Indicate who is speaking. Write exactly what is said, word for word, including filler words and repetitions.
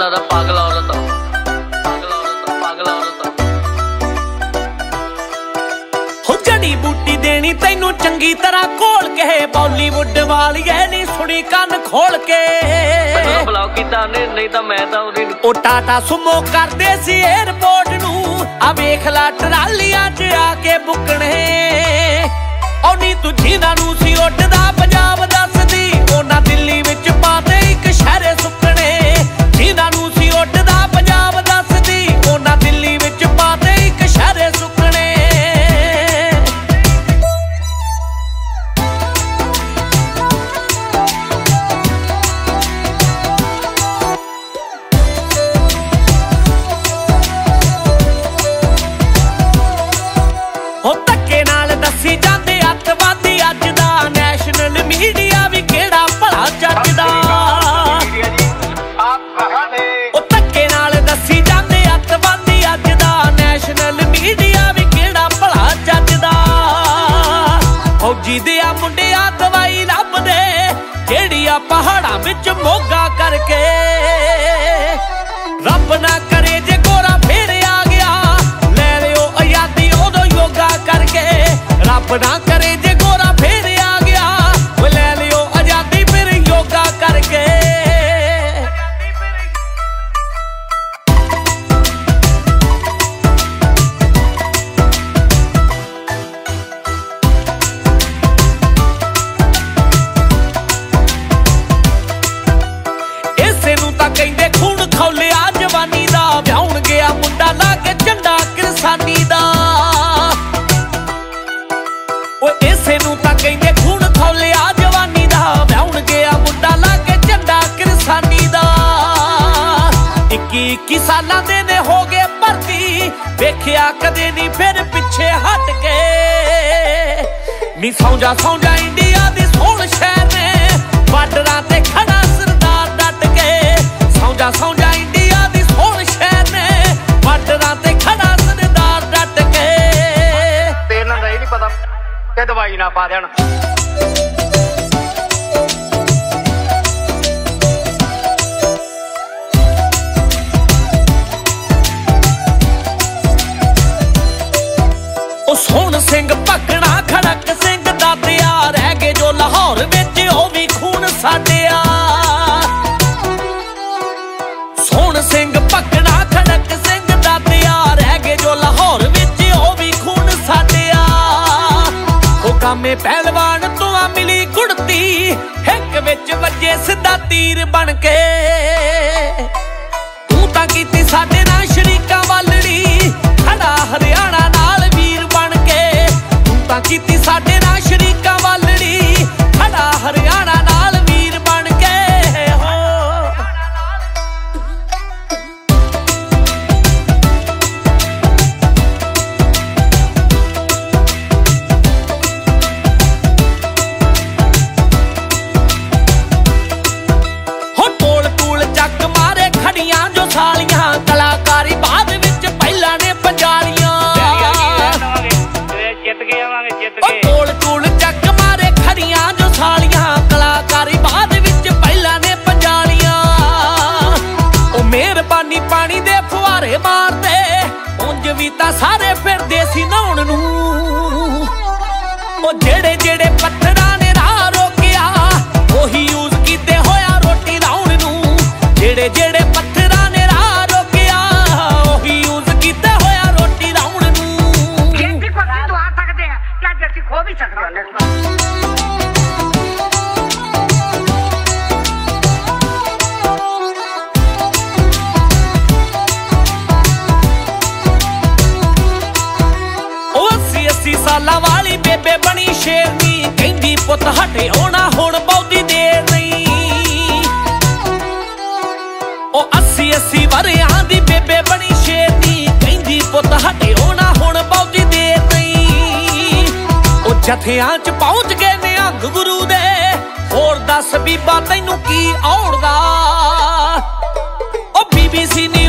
Speaker 1: ਲੱਗਦਾ ਪਾਗਲ ਔਰਤ ਪਾਗਲ ਔਰਤ ਪਾਗਲ ਔਰਤ
Speaker 2: ਹੋ ਜੜੀ ਬੂਟੀ ਦੇਣੀ ਤੈਨੂੰ ਚੰਗੀ ਤਰ੍ਹਾਂ ਘੋਲ ਕੇ ਬਾਲੀਵੁੱਡ ਵਾਲੀਏ ਨੀ ਸੁਣੀ ਕੰਨ ਖੋਲ ਕੇ
Speaker 1: ਮੈਨੂੰ ਬਲੌਕ ਕੀਤਾ ਨੇ ਨਹੀਂ ਤਾਂ ਮੈਂ ਤਾਂ ਉਹਦੀ
Speaker 2: ਉਹ ਟਾਟਾ ਸੁਮੋ ਕਰਦੇ ਸੀ 에ਅਰਪੋਰਟ ਨੂੰ ਆ ਵੇਖ ਲਾ ਟਰਾਲੀਆਂ 'ਚ ਆ ਕੇ ਬੁੱਕਣੇ ਉਹ ਨੀ ਤੂੰ ਜਿਨ੍ਹਾਂ ਨੂੰ ਸੀ ਉੱਡਦਾ ਪੰਜਾਬ ਦੱਸਦੀ ਉਹਨਾਂ ਦਿੱਲੀ ਵਿੱਚ ਪਾਤੇ ਇੱਕ ਸ਼ਹਿਰੇ ਸੁੱਕਣੇ ਜਿਨ੍ਹਾਂ ਨੂੰ ਸੀ ਉੱਡਦਾ ਪੰਜਾਬ ਦੱਸਦੀ ਉਹਨਾਂ ਦਿੱਲੀ ਵਿੱਚ ਪਾਤੇ ਇੱਕ ਸ਼ਹਿਰੇ ਸੁੱਕਣੇ ਉਹ ਧੱਕੇ ਨਾਲ ਦੱਸੀ ਜਾਂਦੇ ਅੱਤਵਾਦੀ ਅੱਜ ਦਾ ਨੈਸ਼ਨਲ ਮੀਡੀਆ ਵੀ ਕਿਹੜਾ ਭਲਾ ਜੱਜਦਾ ਉਹ ਧੱਕੇ ਨਾਲ ਦੱਸੀ ਜਾਂਦੇ ਅੱਤਵਾਦੀ ਅੱਜ ਦਾ ਨੈਸ਼ਨਲ ਮੀਡੀਆ ਵੀ ਕਿਹੜਾ ਭਲਾ ਜੱਜਦਾ ਫੌਜੀ ਦੇ ਆ ਮੁੰਡਿਆਂ ਦਵਾਈ ਲੱਭਦੇ ਜਿਹੜੀ ਆ ਪਹਾੜਾਂ ਵਿੱਚ ਮੋਗਾ ਕਰਕੇ ਰੱਬ ਨਾ ਕਰੇ ਜੇ ਗੋਰਾ ਫੇਰ ਆ ਗਿਆ ਲੈ ਲਿਓ ਆਜ਼ਾਦੀ ਉਦੋਂ ਯੋਗਾ ਕਰਕੇ ਰੱਬ ਨਾ ਕਰੇ ਜੇ ਗੋਰਾ ਫੇਰ ਆ ਗਿਆ ਉਹ ਲੈ ਲਿਓ ਆਜ਼ਾਦੀ ਫਿਰ ਯੋਗਾ ਕਰਕੇ ਇਸੇ ਨੂੰ ਤਾਂ ਕਹਿੰਦੇ ਖੂਨ ਖੌਲਿਆ ਜਵਾਨੀ ਦਾ ਵਿਆਹੁਣ ਗਿਆ ਮੁੰਡਾ ਲਾ ਕੇ ਝੰਡਾ ਕਿਰਸਾਨੀ ਦਾ ਓਏ ਇਸੇ ਨੂੰ ਤਾਂ ਕਹਿੰਦੇ ਖੂਨ ਖੌਲਿਆ ਜਵਾਨੀ ਦਾ ਵਿਆਹੁਣ ਗਿਆ ਮੁੰਡਾ ਲਾ ਕੇ ਝੰਡਾ ਕਿਰਸਾਨੀ ਦਾ ਇੱਕੀ ਇੱਕੀ ਸਾਲਾਂ ਦੇ ਨੇ ਹੋ ਗਏ ਭਰਤੀ ਵੇਖਿਆ ਕਦੇ ਨਹੀਂ ਫਿਰ ਪਿੱਛੇ ਹਟ ਕੇ ਨੀ ਸੌਂਜਾ ਸੌਂਜਾ ਇੰਡੀਆ ਦੀ ਸੋਹਣ ਸ਼ਹਿਰ ਨੇ ਬਾਰਡਰਾਂ ਤੇ ਖੜਾ ਸਰਦਾਰ ਡਟ ਕੇ ਸੌਂਜਾ ਸੌਂਜਾ ਇੰਡੀਆ ਦੀ ਸੋਹਣ ਸ਼ਹਿਰ ਨੇ ਬਾਰਡਰਾਂ ਤੇ ਖੜਾ ਸਰਦਾਰ ਡਟ ਕੇ
Speaker 3: ਤੇ ਇਹਨਾਂ ਦਾ ਇਹ ਨਹੀਂ ਪਤਾ ਕਿ ਦਵਾਈ ਨਾ ਪਾ ਦੇਣ
Speaker 2: ਉਹ ਸੋਹਣ ਸਿੰਘ ਭਗਣਾ ਖੜਕ ਸਿੰਘ ਦਾਤਿਆ ਰਹਿ ਗਏ ਜੋ ਲਾਹੌਰ ਵਿੱਚ ਉਹ ਵੀ ਖੂਨ ਸਾਡਿਆ ਸੋਹਣ ਸਿੰਘ ਭਗਣਾ ਖੜਕ ਸਿੰਘ ਦਾਤਿਆ ਰਹਿ ਗਏ ਜੋ ਲਾਹੌਰ ਵਿੱਚ ਉਹ ਵੀ ਖੂਨ ਸਾਡਿਆ ਉਹ ਕਾਮੇ ਪਹਿਲਵਾਨ ਤੋਂ ਆ ਮਿਲੀ ਕੁੜਤੀ ਹਿੱਕ ਵਿੱਚ ਵੱਜੇ ਸਿੱਧਾ ਤੀਰ ਬਣ ਕੇ ਤੂੰ ਤਾਂ ਕੀਤੀ ਸਾਡੇ ਨਾਲ ਸ਼ਰੀਕਾਂ ਵਾਲੜੀ ਖੜਾ ਹਰਿਆਣਾ ਨਾਲ ਵੀਰ ਬਣ ਕੇ ਤੂੰ ਤਾਂ ਕੀਤੀ ਸਾਡੇ ਨਾਲ ਸ਼ਰੀਕਾਂ ਵਾਲੜੀ ਖੜਾ ਹਰਿਆਣਾ ਨਾਲ ਵੀਰ ਬਣ ਕੇ ਹੋ ਹੋ ਟੋਲ ਟੂਲ ਚੱਕ ਮਾਰੇ ਖੜੀਆਂ ਜੋ ਸਾਲੀਆਂ ਕਲਾਕਾਰੀ ਬਾਅਦ ਵਿੱਚ ਪਹਿਲਾਂ ਨੇ ਪੰਜਾਲੀਆਂ
Speaker 3: ਜਿੱਤ ਕੇ ਆਵਾਂਗੇ ਜਿੱਤ
Speaker 2: ਉਹ
Speaker 3: ਕੇ
Speaker 2: ਟੋਲ ਟੂਲ ਚੱਕ ਮਾਰੇ ਖੜੀਆਂ ਜੋ ਸਾਲੀਆਂ ਕਲਾਕਾਰੀ ਬਾਅਦ ਵਿੱਚ ਪਹਿਲਾਂ ਨੇ ਪੰਜਾਲੀਆਂ ਉਹ ਮਿਹਰਬਾਨੀ ਪਾਣੀ ਦੇ ਫੁਹਾਰੇ ਮਾਰਦੇ ਉਂਝ ਵੀ ਤਾਂ ਸਾਰੇ ਫਿਰਦੇ ਸੀ ਨਹਾਉਣ ਨੂੰ ਉਹ ਜਿਹੜੇ ਜਿਹੜੇ ਪੱਥਰਾਂ ਨੇ ਰਾਹ ਰੋਕਿਆ ਉਹੀ ਯੂਜ਼ ਕੀਤੇ ਹੋਇਆ ਰੋਟੀ ਲਾਉਣ ਨੂੰ ਜਿਹੜੇ ਜਿਹੜੇ ਪੱਥਰਾਂ ਨੇ ਰਾਹ ਰੋਕਿਆ ਉਹੀ ਯੂਜ਼ ਕੀਤੇ ਹੋਇਆ ਰੋਟੀ ਲਾਉਣ ਨੂੰ
Speaker 4: ਜਿੱਥੇ ਕੋਈ ਤੂੰ ਆ ਸਕਦੇ ਆ ਕਿ ਅੱਜ ਅਸੀਂ ਖੋ ਵੀ ਸਕਦੇ ਹਾਂ ਉਹ ਅੱਸੀ ਅੱਸੀ ਸਾਲਾਂ ਵਾਲੀ ਬੇਬੇ ਬਣੀ ਸ਼ੇਰਨੀ ਕਹਿੰਦੀ ਪੁੱਤ ਹਟੇ ਹੋਣਾ ਹੁਣ ਬਹੁਤੀ ਦੇਰ ਨਹੀਂ ਉਹ ਅੱਸੀ ਅੱਸੀ ਵਰਿਆਂ ਦੀ ਬੇਬੇ ਬਣੀ ਸ਼ੇਰਨੀ ਕਹਿੰਦੀ ਪੁੱਤ ਹਟੇ ਹੋਣਾ ਹੁਣ ਬਹੁਤੀ ਦੇਰ ਨਹੀਂ ਉਹ ਜਥਿਆਂ 'ਚ ਪਹੁੰਚ ਗਏ ਨਿਹੰਗ ਗੁਰੂ ਦੇ ਹੋਰ ਦੱਸ ਬੀਬਾ ਤੈਨੂੰ ਕੀ ਔੜਦਾ ਉਹ ਬੀਬੀਸੀ